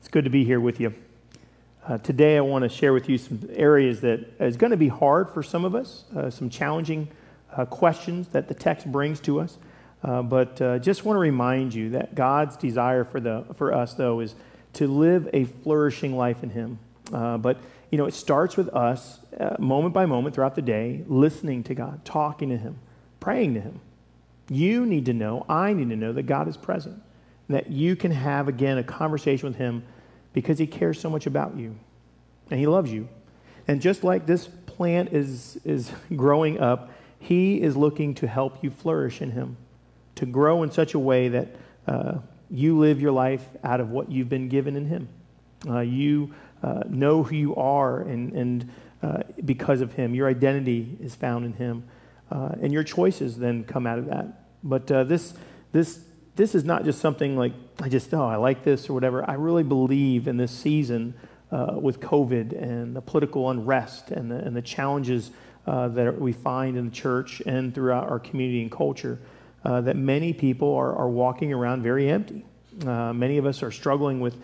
It's good to be here with you. Today I want to share with you some areas that is going to be hard for some of us, some challenging questions that the text brings to us. But just want to remind you that God's desire for us, though, is to live a flourishing life in Him. But it starts with us, moment by moment throughout the day, listening to God, talking to Him, praying to Him. You need to know, I need to know that God is present, that you can have, again, a conversation with Him because He cares so much about you, and He loves you. And just like this plant is growing up, He is looking to help you flourish in Him, to grow in such a way that you live your life out of what you've been given in Him. You know who you are, and because of Him, your identity is found in Him, and your choices then come out of that. But this is not just something like, I like this or whatever. I really believe in this season with COVID and the political unrest and the challenges that we find in the church and throughout our community and culture, that many people are walking around very empty. Many of us are struggling with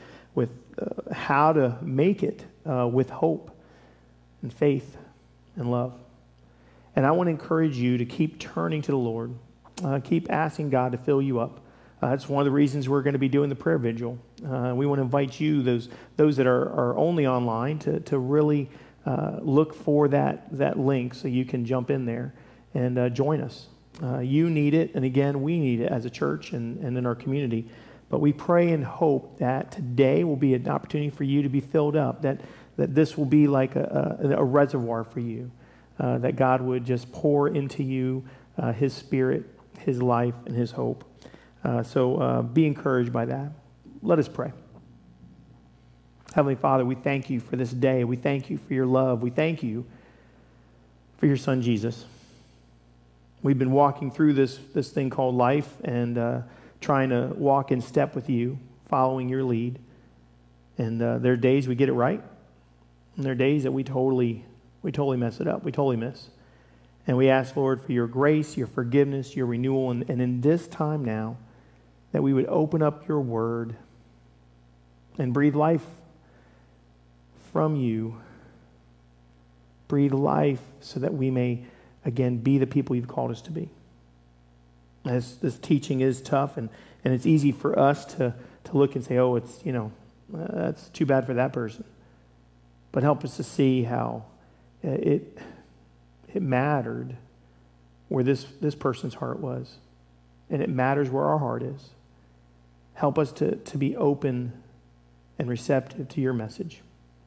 how to make it with hope and faith and love. And I want to encourage you to keep turning to the Lord. Keep asking God to fill you up. That's one of the reasons we're going to be doing the prayer vigil. We want to invite you, those that are only online, to really look for that link so you can jump in there and join us. You need it, and again, we need it as a church and in our community. But we pray and hope that today will be an opportunity for you to be filled up, that this will be like a reservoir for you, that God would just pour into you His Spirit, His life, and His hope. So be encouraged by that. Let us pray. Heavenly Father, we thank you for this day. We thank you for your love. We thank you for your Son, Jesus. We've been walking through this thing called life and trying to walk in step with you, following your lead. And there are days we get it right, and there are days that we totally mess it up. We totally miss. And we ask, Lord, for your grace, your forgiveness, your renewal, and in this time now, that we would open up your word and breathe life from you. Breathe life so that we may, again, be the people you've called us to be. As this teaching is tough, and it's easy for us to look and say, oh, it's, that's too bad for that person. But help us to see how it mattered where this person's heart was. And it matters where our heart is. Help us to be open and receptive to your message.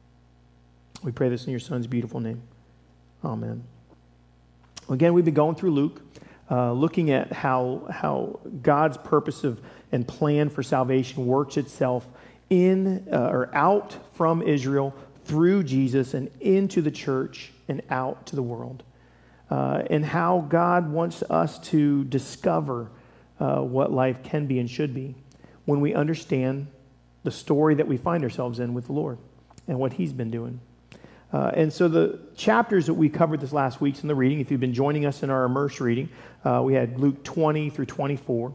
We pray this in your Son's beautiful name. Amen. Again, we've been going through Luke, looking at how God's purpose and plan for salvation works itself in or out from Israel through Jesus and into the church and out to the world. And how God wants us to discover what life can be and should be when we understand the story that we find ourselves in with the Lord and what He's been doing. And so the chapters that we covered this last week in the reading, if you've been joining us in our immerse reading, we had Luke 20 through 24.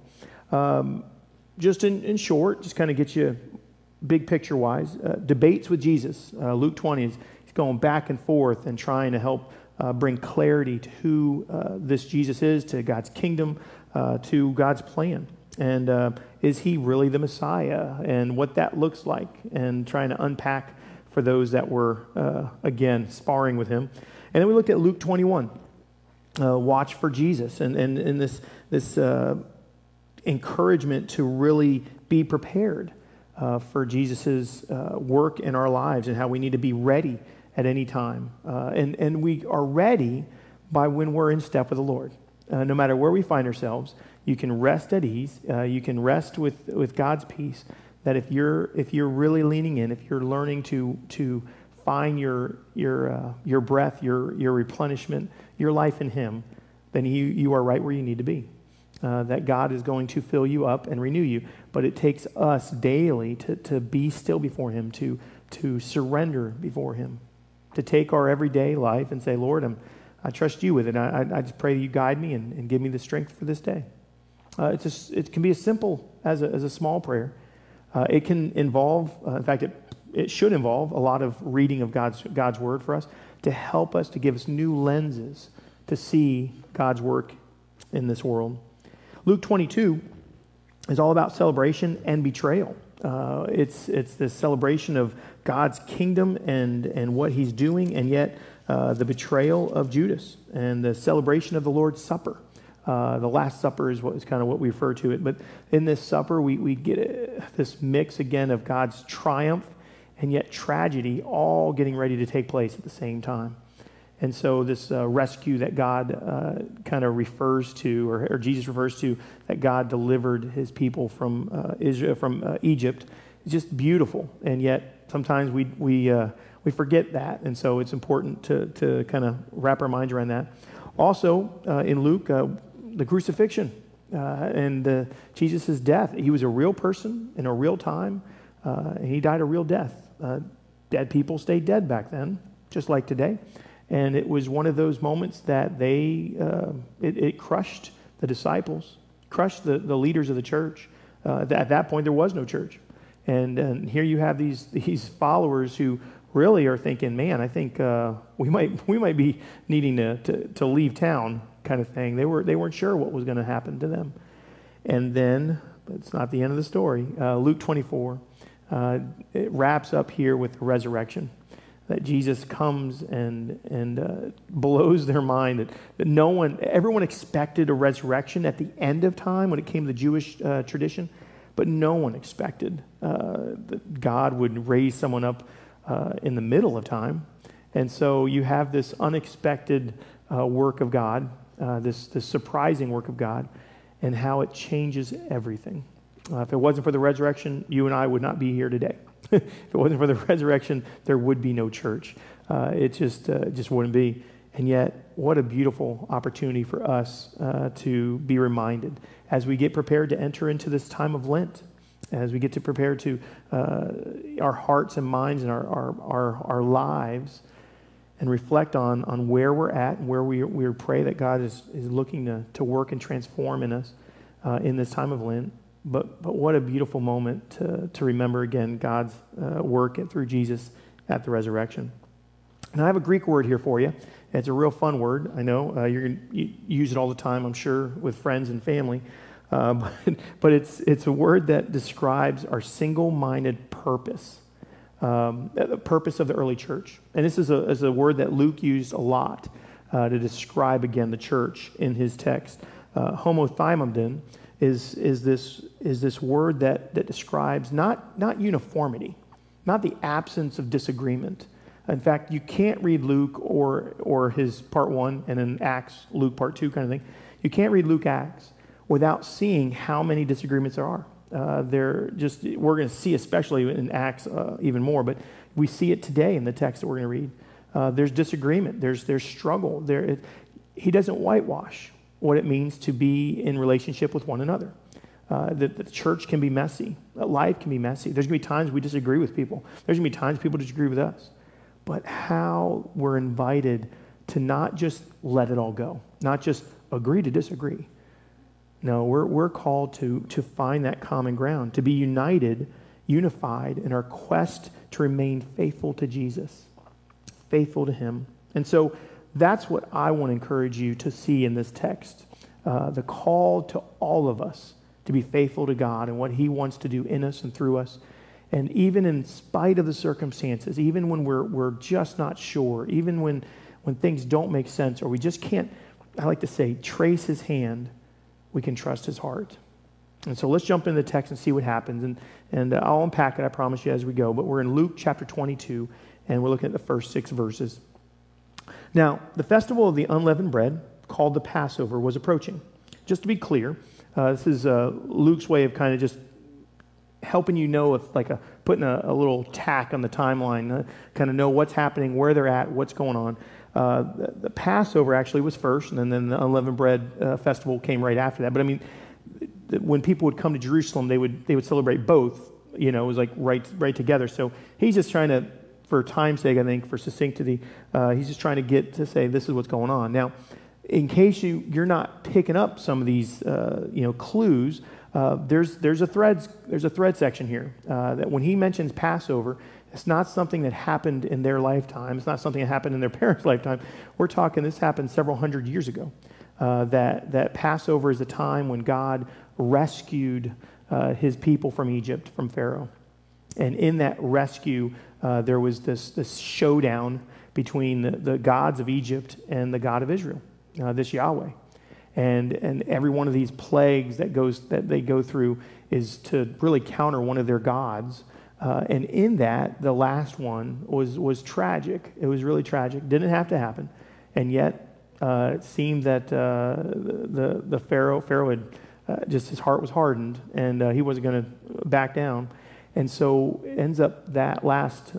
Just in short, just kind of get you big picture-wise, debates with Jesus. Luke 20 he's going back and forth and trying to help bring clarity to who this Jesus is, to God's kingdom, to God's plan. And is He really the Messiah? And what that looks like, and trying to unpack for those that were, again, sparring with Him. And then we looked at Luke 21, watch for Jesus, and this encouragement to really be prepared for Jesus' work in our lives and how we need to be ready at any time. And we are ready by when we're in step with the Lord. No matter where we find ourselves, you can rest at ease. You can rest with God's peace. That if you're really leaning in, if you're learning to find your breath, your replenishment, your life in Him, then you are right where you need to be. That God is going to fill you up and renew you. But it takes us daily to be still before Him, to surrender before Him, to take our everyday life and say, Lord, I trust you with it. I just pray that you guide me and give me the strength for this day. It can be as simple as a small prayer. It can involve, in fact, it should involve a lot of reading of God's word for us to help us, to give us new lenses to see God's work in this world. Luke 22 is all about celebration and betrayal. It's this celebration of God's kingdom and what he's doing, and yet the betrayal of Judas and the celebration of the Lord's Supper. The Last Supper is kind of what we refer to it. But in this supper, we get this mix again of God's triumph and yet tragedy all getting ready to take place at the same time. And so this rescue that God kind of refers to, or Jesus refers to, that God delivered his people from Egypt, is just beautiful. And yet sometimes we forget that. And so it's important to kind of wrap our minds around that. Also, in Luke, the crucifixion and Jesus' death. He was a real person in a real time, and he died a real death. Dead people stayed dead back then, just like today. And it was one of those moments that it crushed the disciples, crushed the leaders of the church. At that point, there was no church. And here you have these followers who really are thinking, man, I think we might be needing to leave town, kind of thing. They weren't sure what was going to happen to them. And then, but it's not the end of the story. Luke 24, it wraps up here with the resurrection. That Jesus comes and blows their mind that everyone expected a resurrection at the end of time when it came to the Jewish tradition, but no one expected that God would raise someone up in the middle of time. And so you have this unexpected work of God, this surprising work of God, and how it changes everything. If it wasn't for the resurrection, you and I would not be here today. If it wasn't for the resurrection, there would be no church. It just wouldn't be. And yet, what a beautiful opportunity for us to be reminded as we get prepared to enter into this time of Lent, as we get to prepare to our hearts and minds and our lives, and reflect on where we're at and where we pray that God is looking to work and transform in us in this time of Lent. But what a beautiful moment to remember again God's work through Jesus at the resurrection. And I have a Greek word here for you. It's a real fun word. I know you use it all the time, I'm sure, with friends and family. But it's a word that describes our single-minded purpose, the purpose of the early church. And this is a word that Luke used a lot to describe again the church in his text. Homothymodon is this word that describes not uniformity, not the absence of disagreement. In fact, you can't read Luke or his part 1 and then Acts, Luke part 2 kind of thing. You can't read Luke Acts without seeing how many disagreements there are. We're going to see, especially in Acts, even more, but we see it today in the text that we're going to read. There's disagreement. There's struggle. He doesn't whitewash what it means to be in relationship with one another. The church can be messy. Life can be messy. There's going to be times we disagree with people. There's going to be times people disagree with us. But how we're invited to not just let it all go, not just agree to disagree. No, we're called to find that common ground, to be unified in our quest to remain faithful to Jesus, faithful to him. And so that's what I want to encourage you to see in this text, the call to all of us to be faithful to God and what he wants to do in us and through us. And even in spite of the circumstances, even when we're just not sure, even when things don't make sense or we just can't, I like to say, trace his hand, we can trust his heart. And so let's jump into the text and see what happens. And I'll unpack it, I promise you, as we go. But we're in Luke chapter 22, and we're looking at the first 6 verses. Now, the festival of the unleavened bread, called the Passover, was approaching. Just to be clear, this is Luke's way of kind of just helping you know, if putting a little tack on the timeline, kind of know what's happening, where they're at, what's going on. The Passover actually was first, and then the unleavened bread festival came right after that. But I mean, when people would come to Jerusalem, they would celebrate both. You know, it was like right together. So he's just trying to, for time's sake, I think, for succinctity, he's just trying to get to say this is what's going on. Now, in case you're not picking up some of these clues, There's a thread section here that when he mentions Passover, it's not something that happened in their lifetime. It's not something that happened in their parents' lifetime. We're talking this happened several hundred years ago. That Passover is a time when God rescued his people from Egypt, from Pharaoh. And in that rescue, there was this showdown between the gods of Egypt and the God of Israel, this Yahweh. And every one of these plagues that they go through is to really counter one of their gods. And in that, the last one was tragic. It was really tragic. Didn't have to happen. And yet, it seemed that the Pharaoh had just his heart was hardened, and he wasn't going to back down. And so ends up that last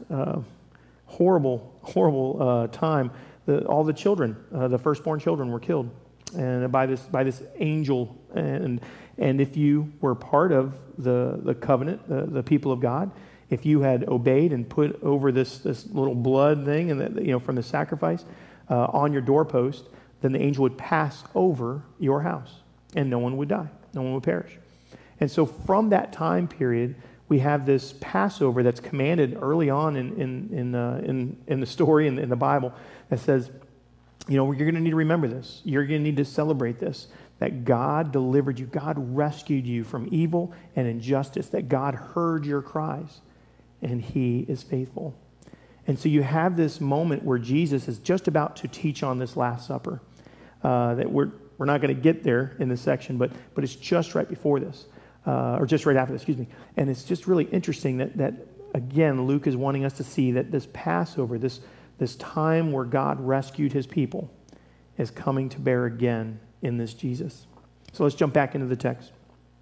horrible time, all the children, the firstborn children, were killed, and by this angel. And if you were part of the covenant, the people of God, if you had obeyed and put over this little blood thing and from the sacrifice on your doorpost, then the angel would pass over your house, and no one would die, no one would perish. And so from that time period, we have this Passover that's commanded early on in the story in the Bible that says, you're going to need to remember this. You're going to need to celebrate this, that God delivered you. God rescued you from evil and injustice, that God heard your cries, and he is faithful. And so you have this moment where Jesus is just about to teach on this Last Supper. That we're not going to get there in this section, but it's just right before this, or just right after this, excuse me. And it's just really interesting that again, Luke is wanting us to see that this Passover, this time where God rescued his people, is coming to bear again in this Jesus. So let's jump back into the text.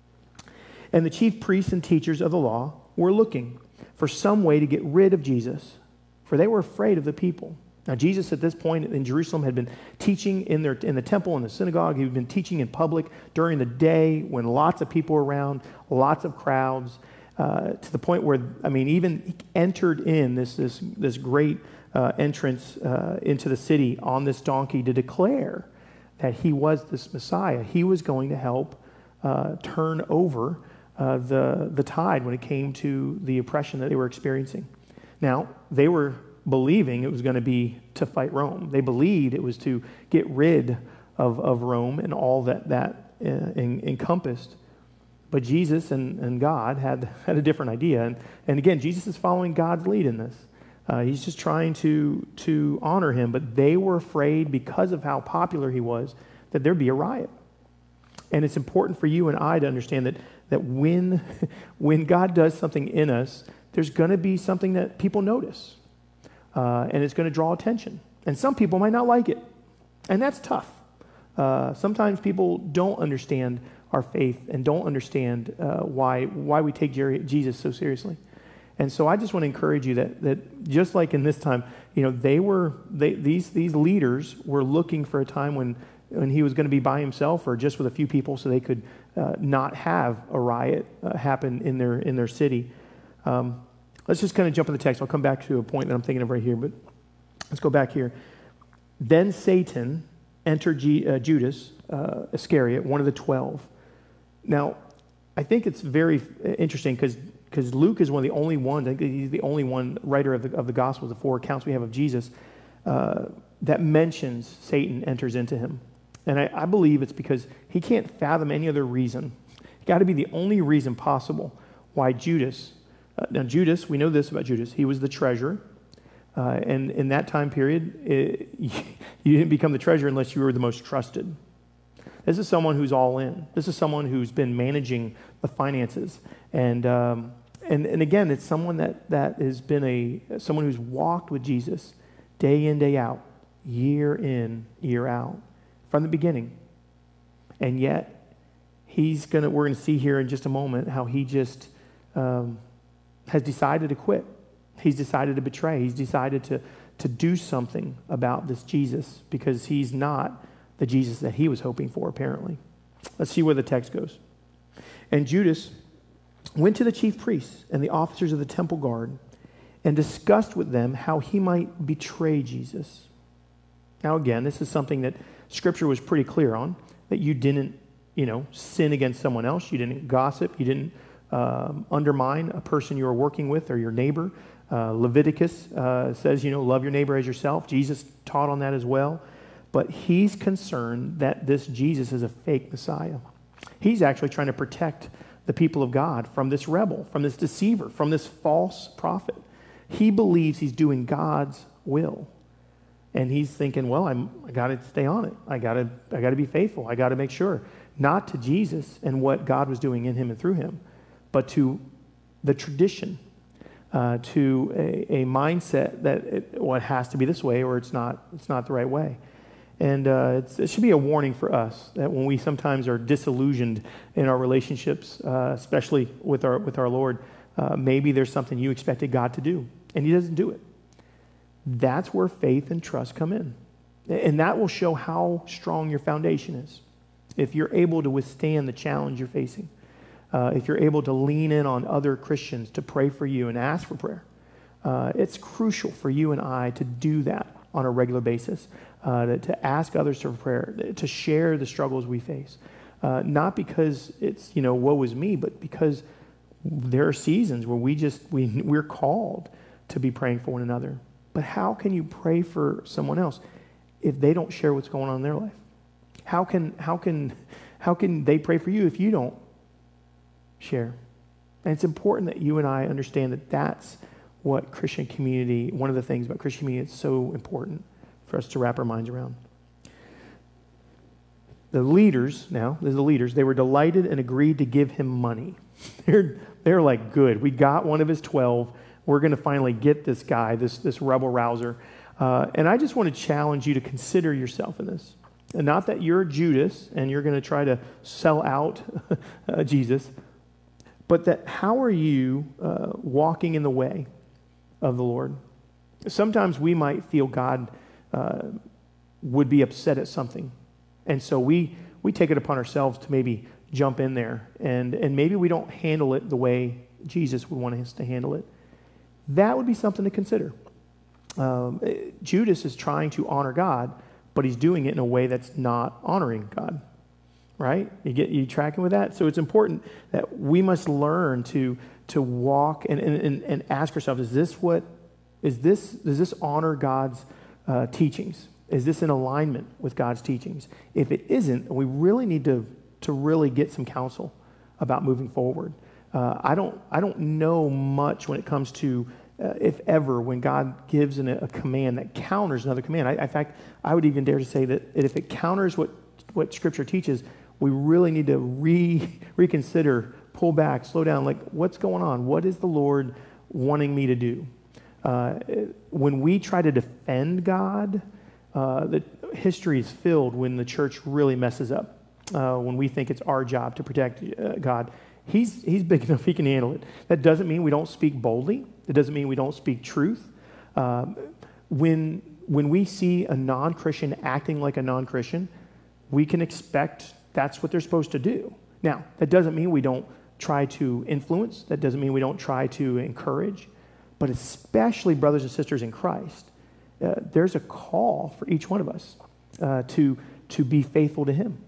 And the chief priests and teachers of the law were looking for some way to get rid of Jesus, for they were afraid of the people. Now, Jesus at this point in Jerusalem had been teaching in the temple, in the synagogue. He had been teaching in public during the day when lots of people were around, lots of crowds, to the point where, even he entered in this great entrance into the city on this donkey to declare that he was this Messiah. He was going to help turn over the tide when it came to the oppression that they were experiencing. Now, they were believing it was going to be to fight Rome. They believed it was to get rid of Rome and all that encompassed. But Jesus and God had a different idea. And again, Jesus is following God's lead in this. He's just trying to honor him. But they were afraid, because of how popular he was, that there'd be a riot. And it's important for you and I to understand that when God does something in us, there's going to be something that people notice. And it's going to draw attention. And some people might not like it. And that's tough. Sometimes people don't understand our faith and don't understand why we take Jesus so seriously. And so I just want to encourage you that just like in this time, these leaders were looking for a time when he was going to be by himself or just with a few people, so they could not have a riot happen in their city. Let's just kind of jump in the text. I'll come back to a point that I'm thinking of right here, but let's go back here. Then Satan entered Judas Iscariot, one of the 12. Now, I think it's very interesting because Luke is one of the only ones, I think he's the only one writer of the Gospels, the 4 accounts we have of Jesus, that mentions Satan enters into him. And I believe it's because he can't fathom any other reason. It's got to be the only reason possible why Judas. Now, Judas, we know this about Judas. He was the treasurer. And in that time period, you didn't become the treasurer unless you were the most trusted. This is someone who's all in. This is someone who's been managing the finances. And again, it's someone that has been someone who's walked with Jesus day in, day out, year in, year out, from the beginning. And yet, we're going to see here in just a moment how he just has decided to quit. He's decided to betray. He's decided to do something about this Jesus because he's not the Jesus that he was hoping for, apparently. Let's see where the text goes. And Judas went to the chief priests and the officers of the temple guard and discussed with them how he might betray Jesus. Now again, this is something that Scripture was pretty clear on, that you didn't sin against someone else. You didn't gossip. You didn't undermine a person you were working with or your neighbor. Leviticus says, love your neighbor as yourself. Jesus taught on that as well. But he's concerned that this Jesus is a fake Messiah. He's actually trying to protect the people of God from this rebel, from this deceiver, from this false prophet. He believes he's doing God's will. And he's thinking, well, I got to stay on it. I got to be faithful. I got to make sure. Not to Jesus and what God was doing in him and through him, but to the tradition, to a mindset that it has to be this way or it's not the right way. And it should be a warning for us that when we sometimes are disillusioned in our relationships, especially with our Lord, maybe there's something you expected God to do, and he doesn't do it. That's where faith and trust come in. And that will show how strong your foundation is. If you're able to withstand the challenge you're facing, if you're able to lean in on other Christians to pray for you and ask for prayer, it's crucial for you and I to do that on a regular basis, to ask others for prayer, to share the struggles we face. Not because it's, woe is me, but because there are seasons where we're called to be praying for one another. But how can you pray for someone else if they don't share what's going on in their life? How can they pray for you if you don't share? And it's important that you and I understand that that's what Christian community, one of the things about Christian community, it's so important for us to wrap our minds around. The leaders, they were delighted and agreed to give him money. They're like, good, we got one of his 12. We're going to finally get this guy, this rebel rouser. And I just want to challenge you to consider yourself in this. And not that you're Judas and you're going to try to sell out Jesus, but that how are you walking in the way of the Lord? Sometimes we might feel God would be upset at something. And so we take it upon ourselves to maybe jump in there. And maybe we don't handle it the way Jesus would want us to handle it. That would be something to consider. Judas is trying to honor God, but he's doing it in a way that's not honoring God. Right? You tracking with that? So it's important that we must learn to walk and ask ourselves, does this honor God's teachings? Is this in alignment with God's teachings? If it isn't, we really need to really get some counsel about moving forward. I don't know much when it comes to, if ever, when God gives a command that counters another command. In fact, I would even dare to say that if it counters what Scripture teaches, we really need to reconsider, pull back, slow down. Like, what's going on? What is the Lord wanting me to do? When we try to defend God, the history is filled when the church really messes up. When we think it's our job to protect God, He's big enough, He can handle it. That doesn't mean we don't speak boldly. It doesn't mean we don't speak truth. When we see a non-Christian acting like a non-Christian, we can expect that's what they're supposed to do. Now, that doesn't mean we don't try to influence. That doesn't mean we don't try to encourage. But especially brothers and sisters in Christ, there's a call for each one of us to be faithful to Him.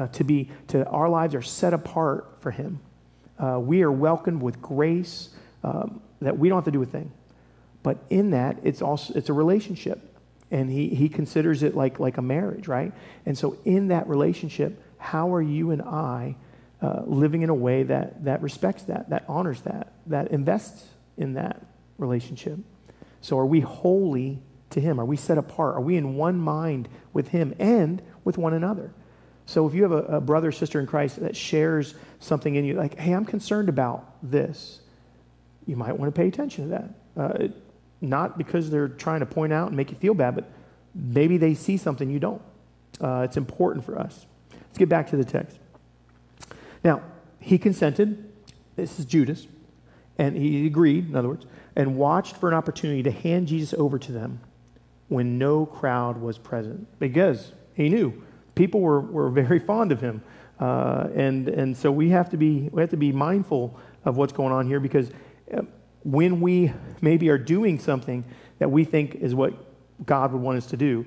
Our lives are set apart for Him. We are welcomed with grace that we don't have to do a thing. But in that, it's a relationship. And he considers it like a marriage, right? And so in that relationship, how are you and I living in a way that respects that honors that invests in that relationship? So are we holy to Him? Are we set apart? Are we in one mind with Him and with one another? So if you have a brother or sister in Christ that shares something in you, like, hey, I'm concerned about this, you might want to pay attention to that. Not because they're trying to point out and make you feel bad, but maybe they see something you don't. It's important for us. Let's get back to the text. Now, he consented. This is Judas. And he agreed, in other words, and watched for an opportunity to hand Jesus over to them when no crowd was present. Because he knew people were very fond of him. And so we have to be mindful of what's going on here, because when we maybe are doing something that we think is what God would want us to do,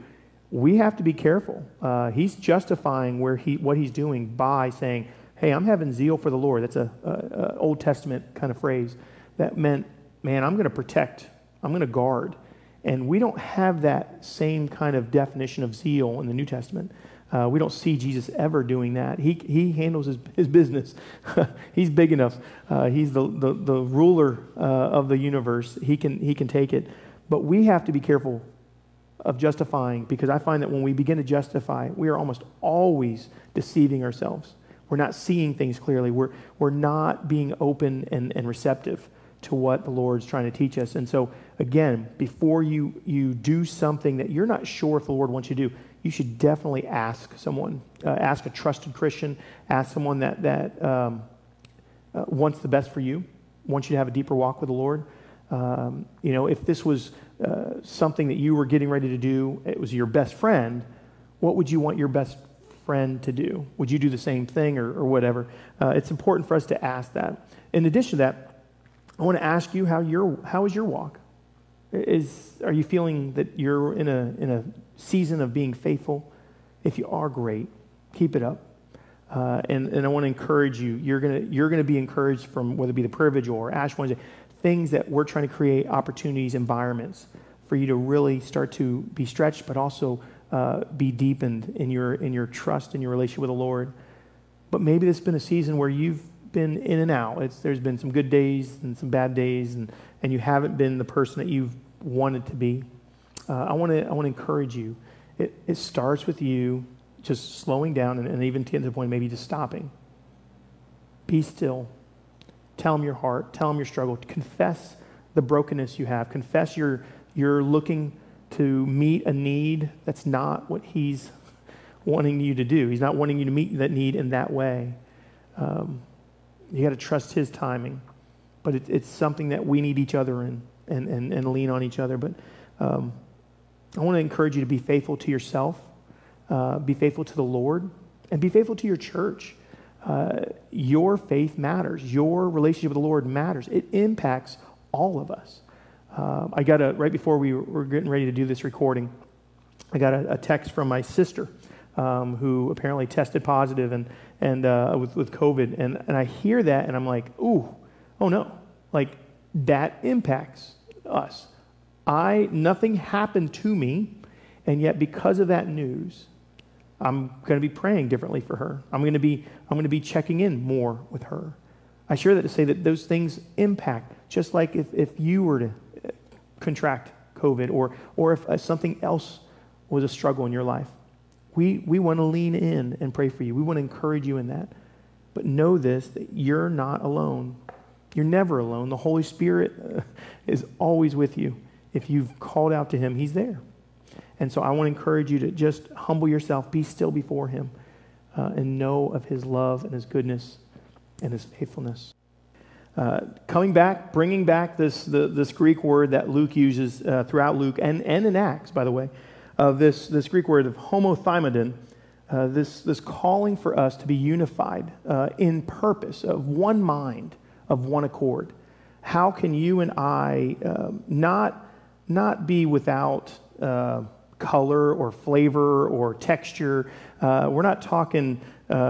we have to be careful. He's justifying what he's doing by saying, hey, I'm having zeal for the Lord. That's a Old Testament kind of phrase. That meant, man, I'm going to protect. I'm going to guard. And we don't have that same kind of definition of zeal in the New Testament. We don't see Jesus ever doing that. He handles his business. He's big enough. He's the ruler of the universe. He can take it. But we have to be careful of justifying, because I find that when we begin to justify, we are almost always deceiving ourselves. We're not seeing things clearly. We're not being open and receptive to what the Lord's trying to teach us. And so, again, before you do something that you're not sure if the Lord wants you to do, you should definitely ask someone. Ask a trusted Christian. Ask someone that wants the best for you, wants you to have a deeper walk with the Lord. If this was something that you were getting ready to do, it was your best friend, what would you want your best friend to do? Would you do the same thing or whatever? It's important for us to ask that. In addition to that, I want to ask you, how is your walk? Are you feeling that you're in a season of being faithful? If you are, great. Keep it up. And I want to encourage you. You're gonna be encouraged from whether it be the prayer vigil or Ash Wednesday, things that we're trying to create opportunities, environments for you to really start to be stretched, but also be deepened in your trust and your relationship with the Lord. But maybe this has been a season where you've been in and out. There's been some good days and some bad days, and you haven't been the person that you've wanted to be. I want to encourage you. It starts with you just slowing down and even to the point maybe just stopping. Be still. Tell him your heart. Tell him your struggle. Confess the brokenness you have. Confess you're looking to meet a need that's not what he's wanting you to do. He's not wanting you to meet that need in that way. You got to trust his timing. But it's something that we need each other in and lean on each other. But I want to encourage you to be faithful to yourself, be faithful to the Lord, and be faithful to your church. Your faith matters. Your relationship with the Lord matters. It impacts all of us. I got right before we were getting ready to do this recording, I got a text from my sister, who apparently tested positive and with COVID, and I hear that and I'm like, oh no, like that impacts us. Nothing happened to me, and yet because of that news, I'm going to be praying differently for her. I'm going to be checking in more with her. I share that to say that those things impact, just like if you were to contract COVID or if something else was a struggle in your life. We want to lean in and pray for you. We want to encourage you in that. But know this, that you're not alone. You're never alone. The Holy Spirit is always with you. If you've called out to him, he's there. And so I want to encourage you to just humble yourself, be still before him, and know of his love and his goodness and his faithfulness. Coming back, bringing back this Greek word that Luke uses throughout Luke and in Acts, by the way, this Greek word of homothymadon, this calling for us to be unified in purpose, of one mind, of one accord. How can you and I not be without color or flavor or texture? We're not talking,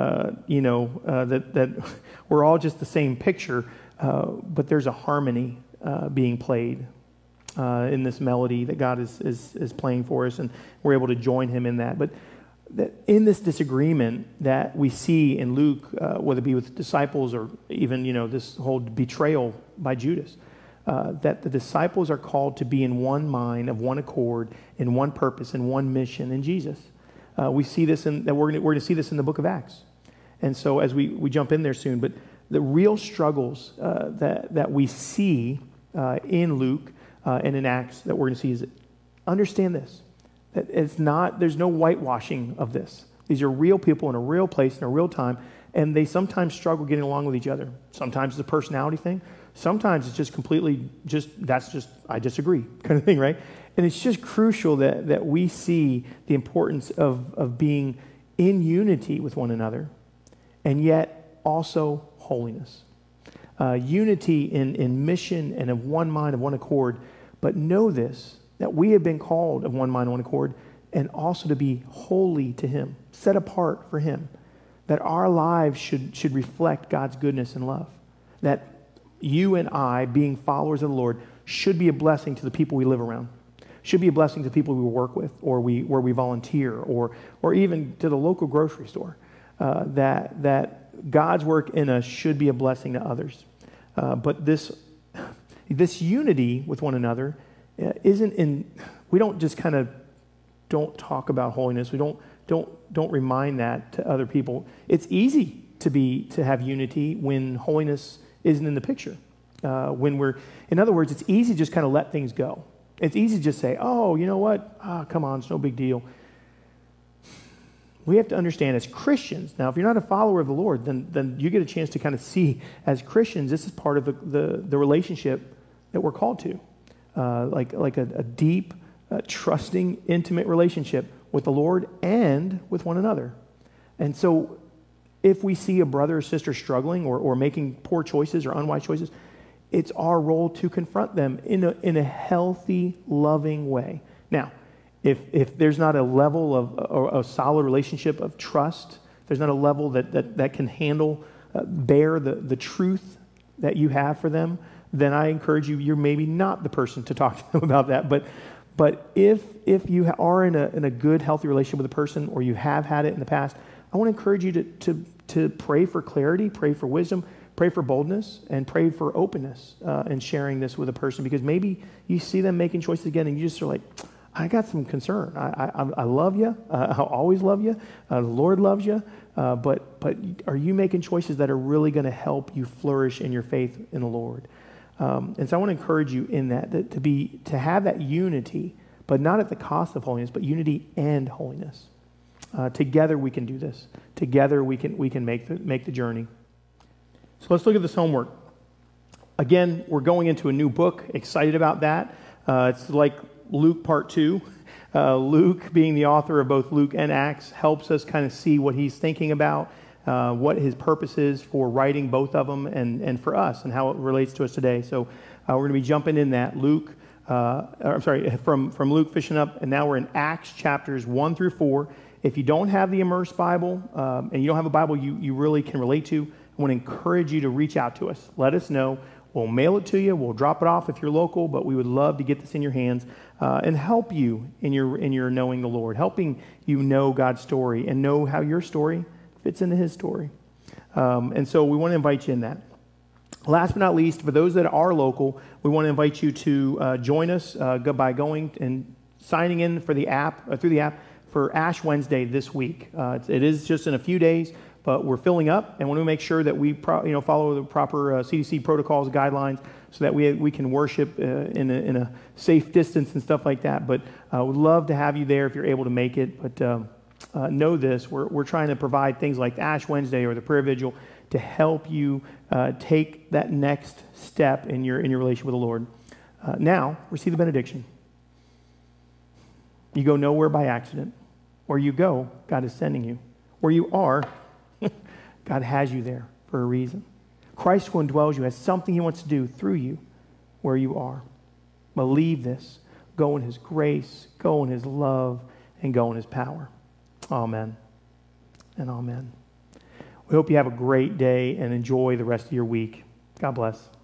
that we're all just the same picture, but there's a harmony being played in this melody that God is playing for us, and we're able to join him in that. But that in this disagreement that we see in Luke, whether it be with disciples or even, this whole betrayal by Judas, that the disciples are called to be in one mind, of one accord, in one purpose, in one mission in Jesus. We see this we're going to see this in the book of Acts. And so as we jump in there soon, but the real struggles that we see in Luke and in Acts that we're going to see is, understand this, that there's no whitewashing of this. These are real people in a real place, in a real time, and they sometimes struggle getting along with each other. Sometimes it's a personality thing. Sometimes it's just completely I disagree kind of thing, right? And it's just crucial that we see the importance of being in unity with one another, and yet also holiness. Unity in mission and of one mind, of one accord. But know this, that we have been called of one mind, one accord, and also to be holy to him, set apart for him, that our lives should reflect God's goodness and love, that you and I, being followers of the Lord, should be a blessing to the people we live around, should be a blessing to the people we work with, or where we volunteer, or even to the local grocery store, that God's work in us should be a blessing to others. But this unity with one another we don't just kind of don't talk about holiness. We don't remind that to other people. It's easy to have unity when holiness isn't in the picture. In other words, it's easy to just kind of let things go. It's easy to just say, oh, you know what? Come on, it's no big deal. We have to understand as Christians, now if you're not a follower of the Lord, then you get a chance to kind of see as Christians, this is part of the relationship that we're called to. Like a deep, trusting, intimate relationship with the Lord and with one another. And so if we see a brother or sister struggling or making poor choices or unwise choices, it's our role to confront them in a healthy, loving way. Now, if there's not a level of a solid relationship of trust, if there's not a level that can handle, bear the truth that you have for them, then I encourage you're maybe not the person to talk to them about that. But if you are in a good, healthy relationship with a person, or you have had it in the past, I want to encourage you to pray for clarity, pray for wisdom, pray for boldness, and pray for openness in sharing this with a person, because maybe you see them making choices again and you just are like, I got some concern. I love you. I'll always love you. The Lord loves you. But are you making choices that are really going to help you flourish in your faith in the Lord? And so I want to encourage you in that to have that unity, but not at the cost of holiness, but unity and holiness. Together we can do this. Together we can make the journey. So let's look at this homework. Again, we're going into a new book. Excited about that. It's like Luke Part 2. Luke, being the author of both Luke and Acts, helps us kind of see what he's thinking about, what his purpose is for writing both of them and for us and how it relates to us today. So we're going to be jumping in that from Luke fishing up, and now we're in Acts chapters 1 through 4. If you don't have the Immersed Bible and you don't have a Bible you really can relate to, I want to encourage you to reach out to us. Let us know. We'll mail it to you. We'll drop it off if you're local, but we would love to get this in your hands and help you in your knowing the Lord, helping you know God's story and know how your story fits into his story. And so we want to invite you in that. Last but not least, for those that are local, we want to invite you to join us by going and signing in for the app, through the app, for Ash Wednesday this week. It is just in a few days, but we're filling up, and we want to make sure that we follow the proper CDC protocols, guidelines, so that we can worship in a safe distance and stuff like that. But we'd love to have you there if you're able to make it. But know this, we're trying to provide things like Ash Wednesday or the prayer vigil to help you take that next step in your relationship with the Lord. Now, receive the benediction. You go nowhere by accident. Where you go, God is sending you. Where you are, God has you there for a reason. Christ who indwells you has something he wants to do through you where you are. Believe this. Go in his grace, go in his love, and go in his power. Amen and amen. We hope you have a great day and enjoy the rest of your week. God bless.